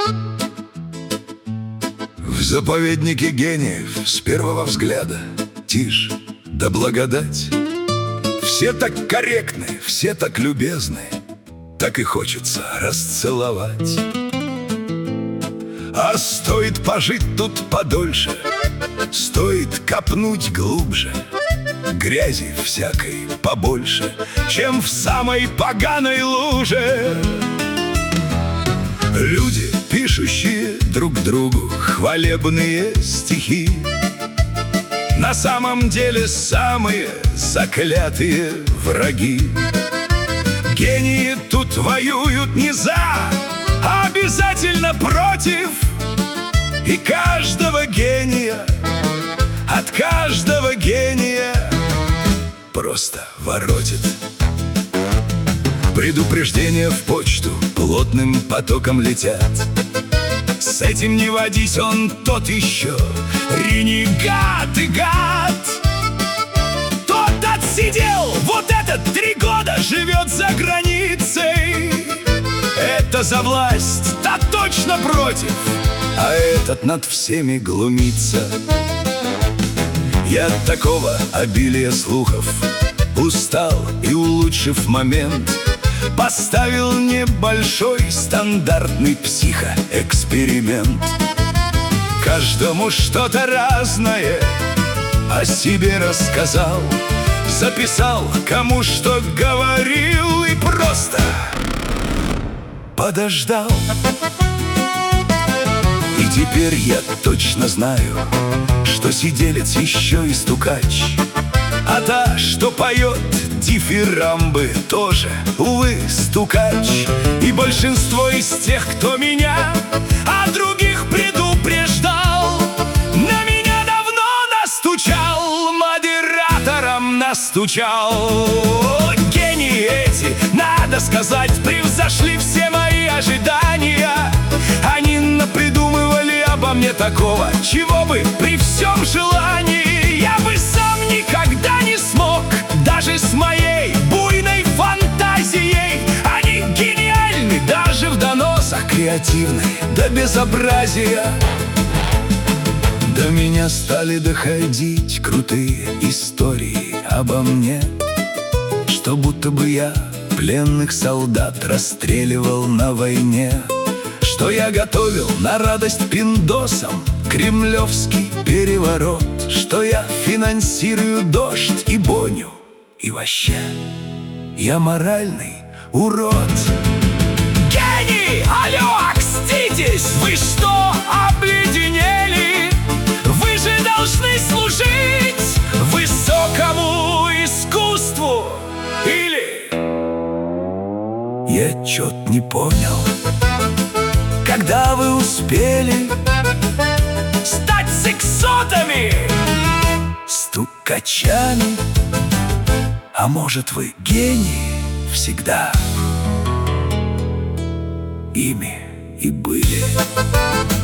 В заповеднике гениев с первого взгляда тишь да благодать. Все так корректны, все так любезны, так и хочется расцеловать. А стоит пожить тут подольше, стоит копнуть глубже, грязи всякой побольше, чем в самой поганой луже. Люди, пишущие друг другу хвалебные стихи, на самом деле самые заклятые враги. Гении тут воюют не за, а обязательно против. И каждого гения, от каждого гения просто воротит. Предупреждения в почту плотным потоком летят. С этим не водись, он тот еще ренегат и гад. Тот отсидел, вот этот 3 года живет за границей. Это за власть, та точно против, а этот над всеми глумится. Я от такого обилия слухов устал и, улучшив момент, поставил небольшой стандартный психоэксперимент. Каждому что-то разное о себе рассказал, записал, кому что говорил, и просто подождал. И теперь я точно знаю, что сиделец еще и стукач, а та, что поет дифирамбы, тоже, увы, стукач. И большинство из тех, кто меня о других предупреждал, на меня давно настучал, модератором настучал. Гении эти, надо сказать, превзошли все мои ожидания. Они напридумывали обо мне такого, чего бы при всем желании я бы сам никогда не смог. Даже с моей буйной фантазией они гениальны, даже в доносах креативны до безобразия. До меня стали доходить крутые истории обо мне, что будто бы я пленных солдат расстреливал на войне, что я готовил на радость пиндосам кремлевский переворот, что я финансирую дождь и бойню, и вообще я моральный урод. Гений, алло, окститесь! Вы что, обледенели? Вы же должны служить высокому искусству. Или я чё-то не понял. Когда вы успели стать сексотами, стукачами? А может, вы гении всегда ими и были?